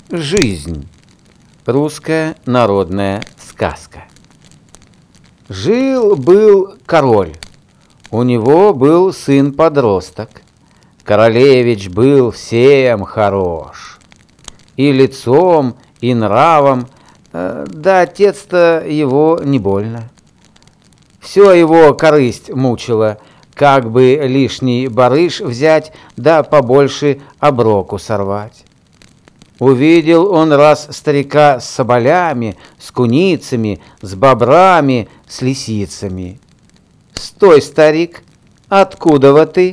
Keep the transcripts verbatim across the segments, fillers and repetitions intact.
Жизнь. Русская народная сказка. Жил-был король. У него был сын-подросток. Королевич был всем хорош. И лицом, и нравом, да отец-то его не больно. Все его корысть мучила, как бы лишний барыш взять, да побольше оброку сорвать. Увидел он раз старика с соболями, с куницами, с бобрами, с лисицами. «Стой, старик, откуда ты?»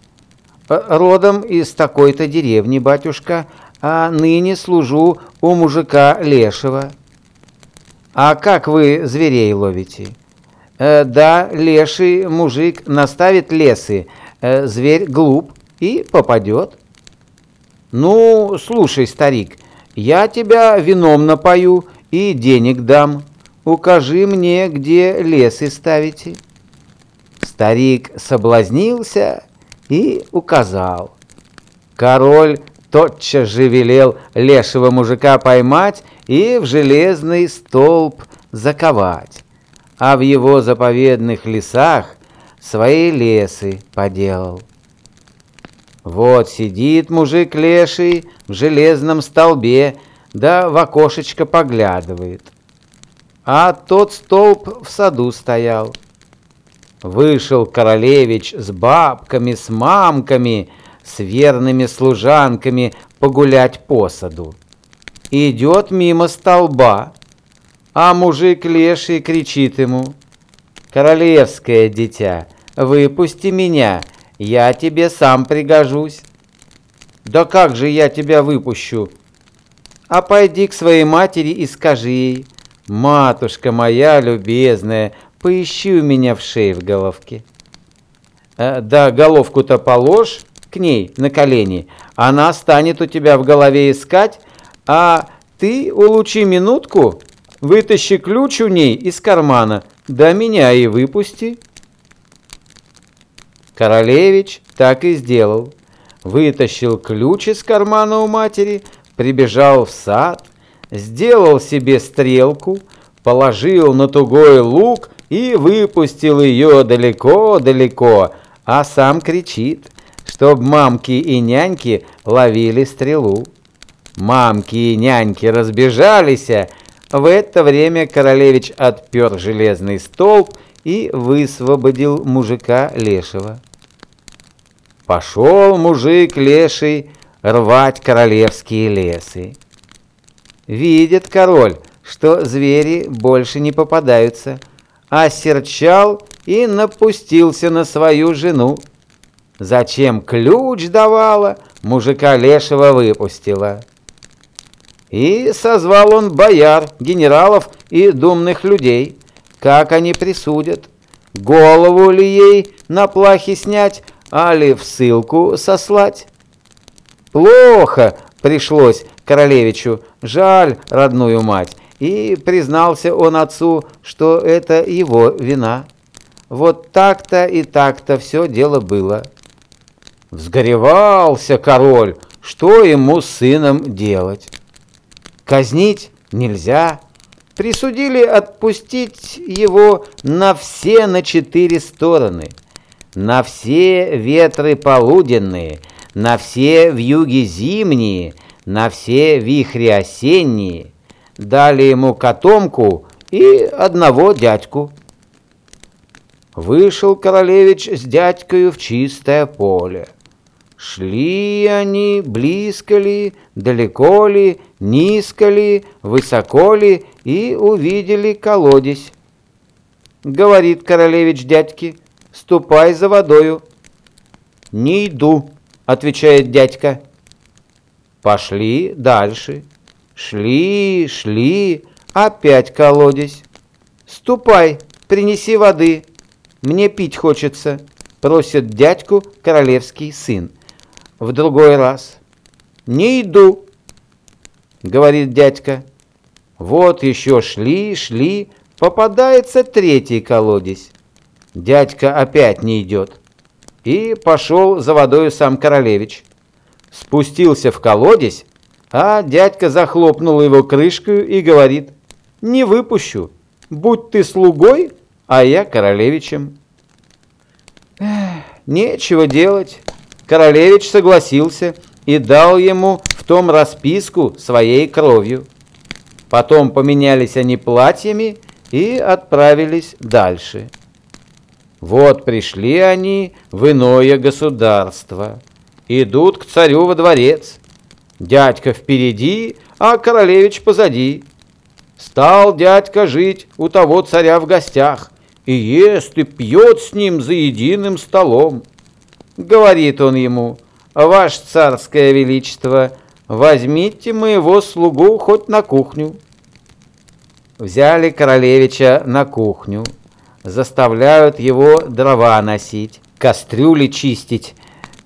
«Родом из такой-то деревни, батюшка, а ныне служу у мужика лешего». «А как вы зверей ловите?» э, «Да, леший мужик наставит лесы, э, зверь глуп и попадет». «Ну, слушай, старик, я тебя вином напою и денег дам. Укажи мне, где лесы ставите». Старик соблазнился и указал. Король тотчас же велел лешего мужика поймать и в железный столб заковать, а в его заповедных лесах свои лесы поделал. Вот сидит мужик леший в железном столбе, да в окошечко поглядывает. А тот столб в саду стоял. Вышел королевич с бабками, с мамками, с верными служанками погулять по саду. Идет мимо столба, а мужик леший кричит ему: «Королевское дитя, выпусти меня, я тебе сам пригожусь». «Да как же я тебя выпущу?» «А пойди к своей матери и скажи ей: матушка моя любезная, поищи у меня в шее в головке». «Э, да головку-то положь к ней на колени, она станет у тебя в голове искать, а ты улучи минутку, вытащи ключ у ней из кармана, да меня и выпусти». Королевич так и сделал. Вытащил ключ из кармана у матери, прибежал в сад, сделал себе стрелку, положил на тугой лук и выпустил ее далеко-далеко, а сам кричит, чтоб мамки и няньки ловили стрелу. Мамки и няньки разбежались, в это время королевич отпер железный столб и высвободил мужика лешего. Пошел мужик леший рвать королевские лесы. Видит король, что звери больше не попадаются, осерчал и напустился на свою жену. Зачем ключ давала, мужика лешего выпустила. И созвал он бояр, генералов и думных людей. Как они присудят? Голову ли ей на плахе снять, али в ссылку сослать? Плохо пришлось королевичу, жаль родную мать, и признался он отцу, что это его вина. Вот так-то и так-то все дело было. Взгоревался король, что ему с сыном делать? Казнить нельзя. Присудили отпустить его на все на четыре стороны, на все ветры полуденные, на все вьюги зимние, на все вихри осенние. Дали ему котомку и одного дядьку. Вышел королевич с дядькою в чистое поле. Шли они, близко ли, далеко ли, низко ли, высоко ли, и увидели колодец. Говорит королевич дядьке: «Ступай за водою». «Не иду», — отвечает дядька. Пошли дальше. Шли, шли, опять колодец. «Ступай, принеси воды, мне пить хочется», — просит дядьку королевский сын. В другой раз: «Не иду», — говорит дядька. Вот еще шли, шли, попадается третий колодец. Дядька опять не идет. И пошел за водою сам королевич. Спустился в колодец, А дядька захлопнул его крышкою и говорит: «Не выпущу, будь ты слугой, а я королевичем». Эх, нечего делать. Королевич согласился и дал ему в том расписку своей кровью. Потом поменялись они платьями и отправились дальше. Вот пришли они в иное государство. Идут к царю во дворец. Дядька впереди, а королевич позади. Стал дядька жить у того царя в гостях, и ест и пьет с ним за единым столом. Говорит он ему: «Ваше царское величество, возьмите моего слугу хоть на кухню». Взяли королевича на кухню, заставляют его дрова носить, кастрюли чистить.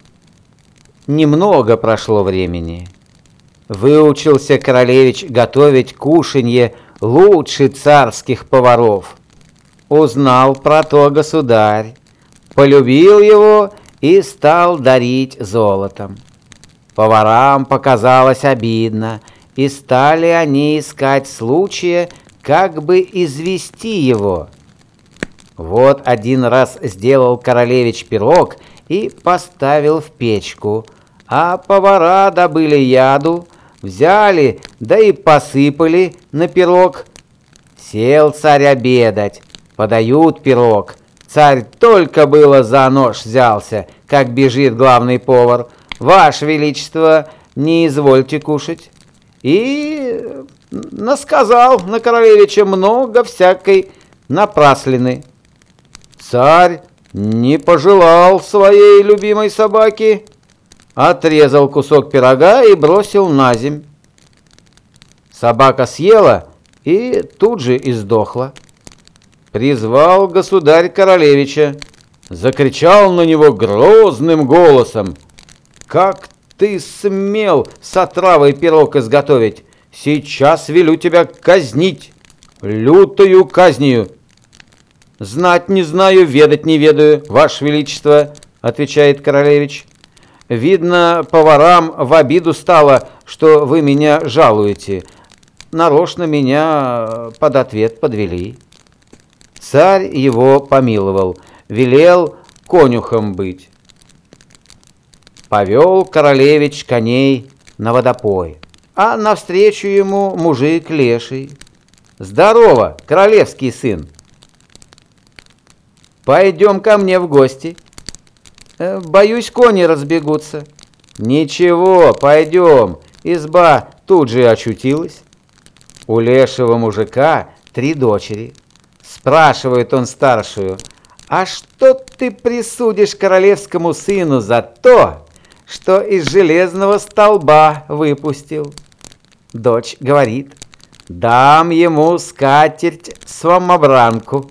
Немного прошло времени. Выучился королевич готовить кушанье лучше царских поваров. Узнал про то государь, полюбил его и стал дарить золотом. Поварам показалось обидно, и стали они искать случая, как бы извести его. Вот один раз сделал королевич пирог и поставил в печку, а повара добыли яду, взяли, да и посыпали на пирог. Сел царь обедать, подают пирог. Царь только было за нож взялся, как бежит главный повар: «Ваше величество, не извольте кушать». И насказал на королевича много всякой напраслины. Царь не пожелал своей любимой собаки, отрезал кусок пирога и бросил на земь. Собака съела и тут же издохла. Призвал государь королевича, закричал на него грозным голосом: «Как ты смел с отравой пирог изготовить? Сейчас велю тебя казнить, лютою казнью». «Знать не знаю, ведать не ведаю, ваше величество», — отвечает королевич. «Видно, поварам в обиду стало, что вы меня жалуете. Нарочно меня под ответ подвели». Царь его помиловал, велел конюхом быть. Повел королевич коней на водопой, а навстречу ему мужик леший. «Здорово, королевский сын! Пойдем ко мне в гости». «Боюсь, кони разбегутся». «Ничего, пойдем». Изба тут же очутилась. У лешего мужика три дочери. Спрашивает он старшую: «А что ты присудишь королевскому сыну за то, что из железного столба выпустил?» Дочь говорит: «Дам ему скатерть-самобранку».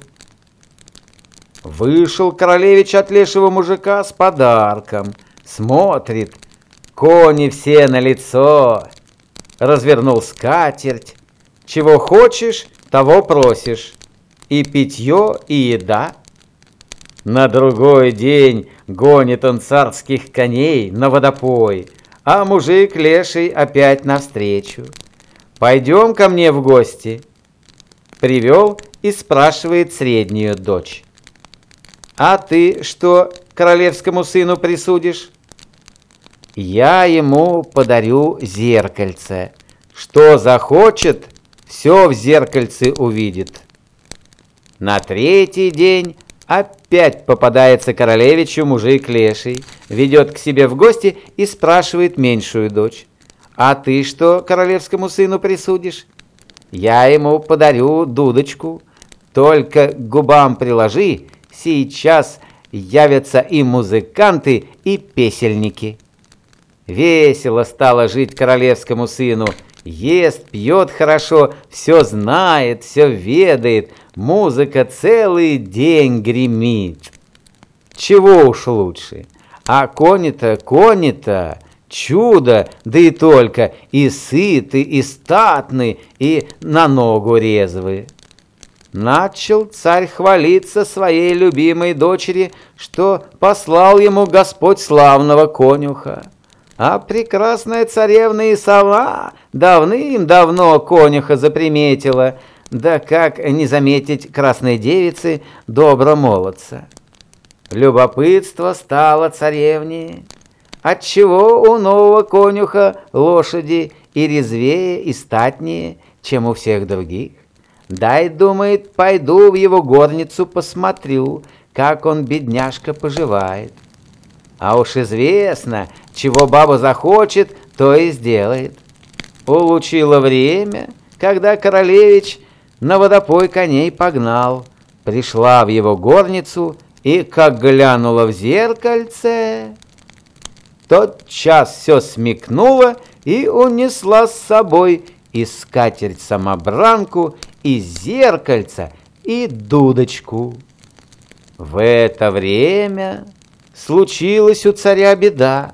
Вышел королевич от лешего мужика с подарком. Смотрит, кони все на лицо. Развернул скатерть. Чего хочешь, того просишь. И питье, и еда. На другой день гонит он царских коней на водопой, а мужик леший опять навстречу. «Пойдем ко мне в гости». Привел и спрашивает среднюю дочь: «А ты что королевскому сыну присудишь?» «Я ему подарю зеркальце. Что захочет, все в зеркальце увидит». На третий день опять попадается королевичу мужик леший, ведет к себе в гости и спрашивает меньшую дочь: «А ты что королевскому сыну присудишь?» «Я ему подарю дудочку. Только к губам приложи, сейчас явятся и музыканты, и песельники». Весело стало жить королевскому сыну. Ест, пьет хорошо, все знает, все ведает, музыка целый день гремит. Чего уж лучше. А кони-то, кони-то, чудо, да и только, и сыты, и статны, и на ногу резвые. Начал царь хвалиться своей любимой дочери, что послал ему Господь славного конюха. а прекрасная царевна и сова давным-давно конюха заприметила, да как не заметить красной девицы добро молодца. Любопытство стало царевне, отчего у нового конюха лошади и резвее, и статнее, чем у всех других. Дай, думает, пойду в его горницу посмотрю, как он, бедняжка, поживает. А уж известно, чего баба захочет, то и сделает. Улучило время, когда королевич на водопой коней погнал, пришла в его горницу и, как глянула в зеркальце, тотчас все смекнула и унесла с собой и скатерть-самобранку, и зеркальце, и дудочку. В это время случилась у царя беда.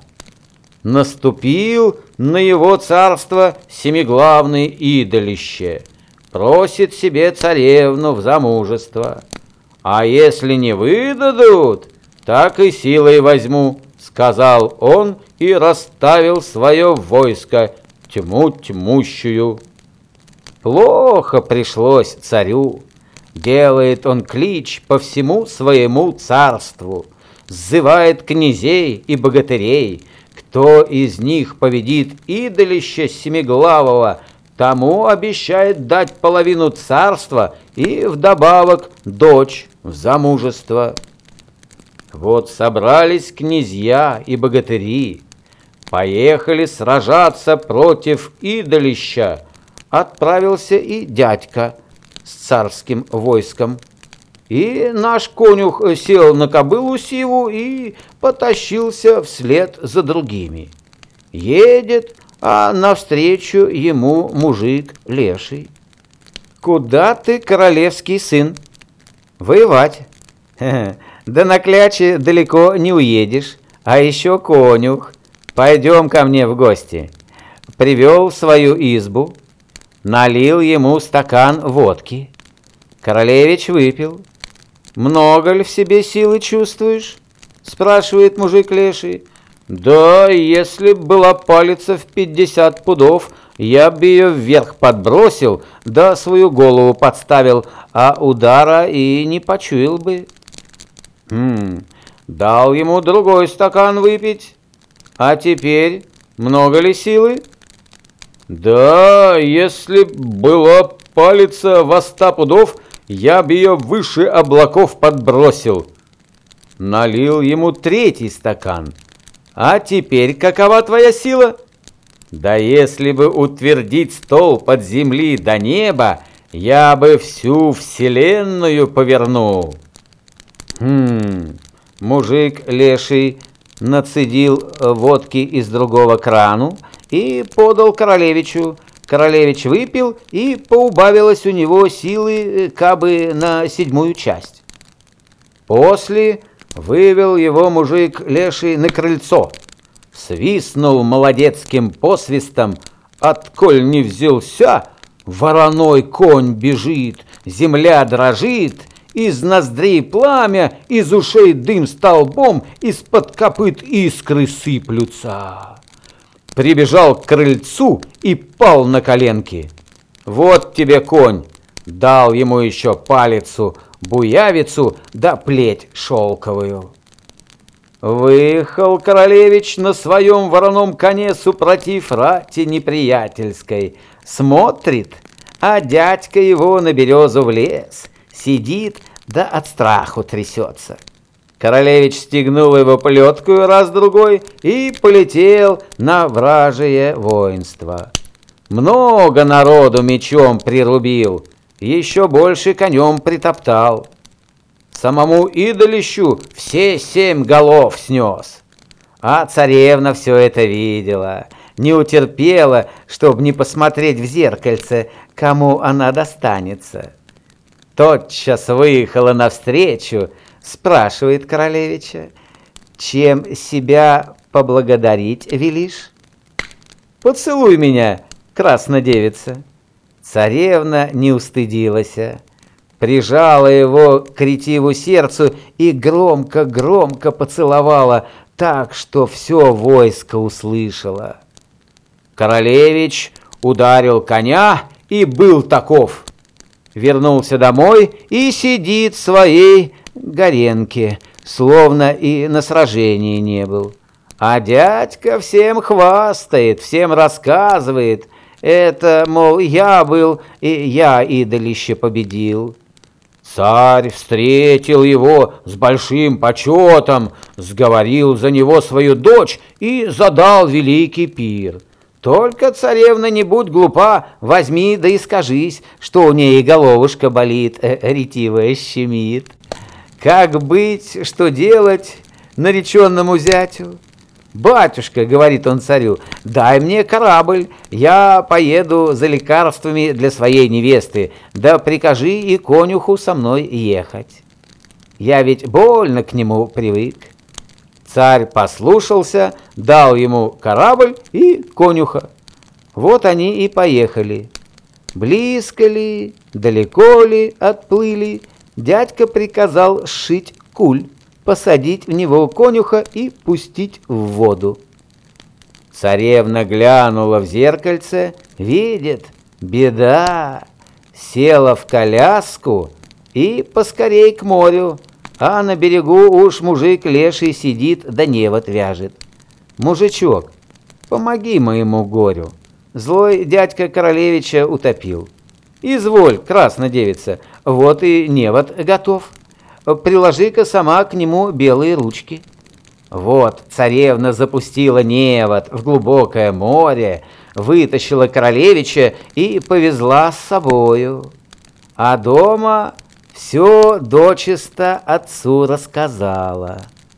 Наступил на его царство семиглавный идолище, просит себе царевну в замужество. А если не выдадут, так и силой возьму, сказал он и расставил свое войско, тьму тьмущую. Плохо пришлось царю. Делает он клич по всему своему царству, сзывает князей и богатырей. Кто из них победит идолища семиглавого, тому обещает дать половину царства и вдобавок дочь в замужество. Вот собрались князья и богатыри, поехали сражаться против идолища. Отправился и дядька с царским войском. И наш конюх сел на кобылу сиву и потащился вслед за другими. Едет, а навстречу ему мужик леший. «Куда ты, королевский сын?» «Воевать». «Да на кляче далеко не уедешь, а еще конюх. Пойдем ко мне в гости». Привел в свою избу, налил ему стакан водки. Королевич выпил. «Много ли в себе силы чувствуешь?» — спрашивает мужик леший. «Да, если б была палица в пятьдесят пудов, я бы ее вверх подбросил, да свою голову подставил, а удара и не почуял бы». Хм, дал ему другой стакан выпить. «А теперь много ли силы?» «Да, если б была палица во ста пудов, я б ее выше облаков подбросил». Налил ему третий стакан. «А теперь какова твоя сила?» «Да если бы утвердить столб от земли до неба, я бы всю вселенную повернул». Хм, мужик леший нацедил водки из другого крану и подал королевичу. Королевич выпил, и поубавилось у него силы кабы на седьмую часть. После вывел его мужик леший на крыльцо, свистнул молодецким посвистом, отколь не взялся, вороной конь бежит, земля дрожит, из ноздрей пламя, из ушей дым столбом, из-под копыт искры сыплются. Прибежал к крыльцу и пал на коленки. «Вот тебе конь!» Дал ему еще палицу, буявицу да плеть шелковую. Выехал королевич на своем вороном коне супротив рати неприятельской. Смотрит, а дядька его на березу влез, сидит да от страху трясется. Королевич стегнул его плеткою раз-другой и полетел на вражие воинство. Много народу мечом прирубил, еще больше конем притоптал. Самому идолищу все семь голов снес. А царевна все это видела, не утерпела, чтоб не посмотреть в зеркальце, кому она достанется. Тотчас выехала навстречу, спрашивает королевича: «Чем себя поблагодарить велишь?» «Поцелуй меня, краснодевица». Царевна не устыдилась, прижала его к ретиву сердцу и громко-громко поцеловала, так что все войско услышало. Королевич ударил коня и был таков. Вернулся домой и сидит в своей горенке, словно и на сражении не был. А дядька всем хвастает, всем рассказывает. Это, мол, я был, и я идолище победил. Царь встретил его с большим почетом, сговорил за него свою дочь и задал великий пир. Только, царевна, не будь глупа, возьми да и скажись, что у ней головушка болит, э, ретивая щемит. Как быть, что делать нареченному зятю? «Батюшка, — говорит он царю, — дай мне корабль, я поеду за лекарствами для своей невесты, да прикажи и конюху со мной ехать. Я ведь больно к нему привык». Царь послушался, дал ему корабль и конюха. Вот они и поехали. Близко ли, далеко ли отплыли, дядька приказал сшить куль, посадить в него конюха и пустить в воду. Царевна глянула в зеркальце, видит, беда, села в коляску и поскорей к морю, а на берегу уж мужик леший сидит да невод вяжет. «Мужичок, помоги моему горю, злой дядька королевича утопил. Изволь, красная девица, вот и невод готов. Приложи-ка сама к нему белые ручки». Вот царевна запустила невод в глубокое море, вытащила королевича и повезла с собою. А дома все дочисто отцу рассказала.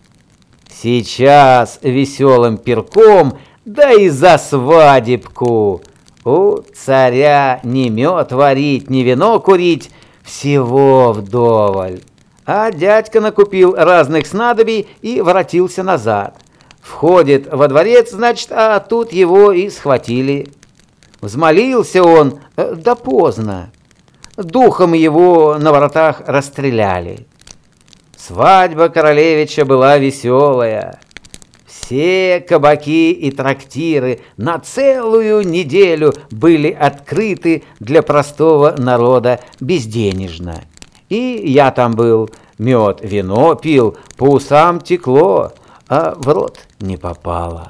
Сейчас веселым пирком, да и за свадебку, у царя ни мед варить, ни вино курить, всего вдоволь. А дядька накупил разных снадобий и воротился назад. Входит во дворец, значит, а тут его и схватили. Взмолился он, да поздно. Духом его на воротах расстреляли. Свадьба королевича была веселая. Все кабаки и трактиры на целую неделю были открыты для простого народа безденежно. И я там был, мед, вино пил, по усам текло, а в рот не попало.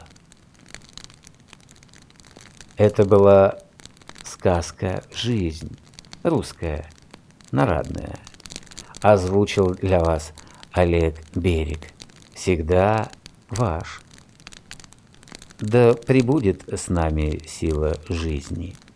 Это была сказка «Жизнь», русская, народная. Озвучил для вас Олег Берег. Всегда ваш. Да пребудет с нами сила жизни.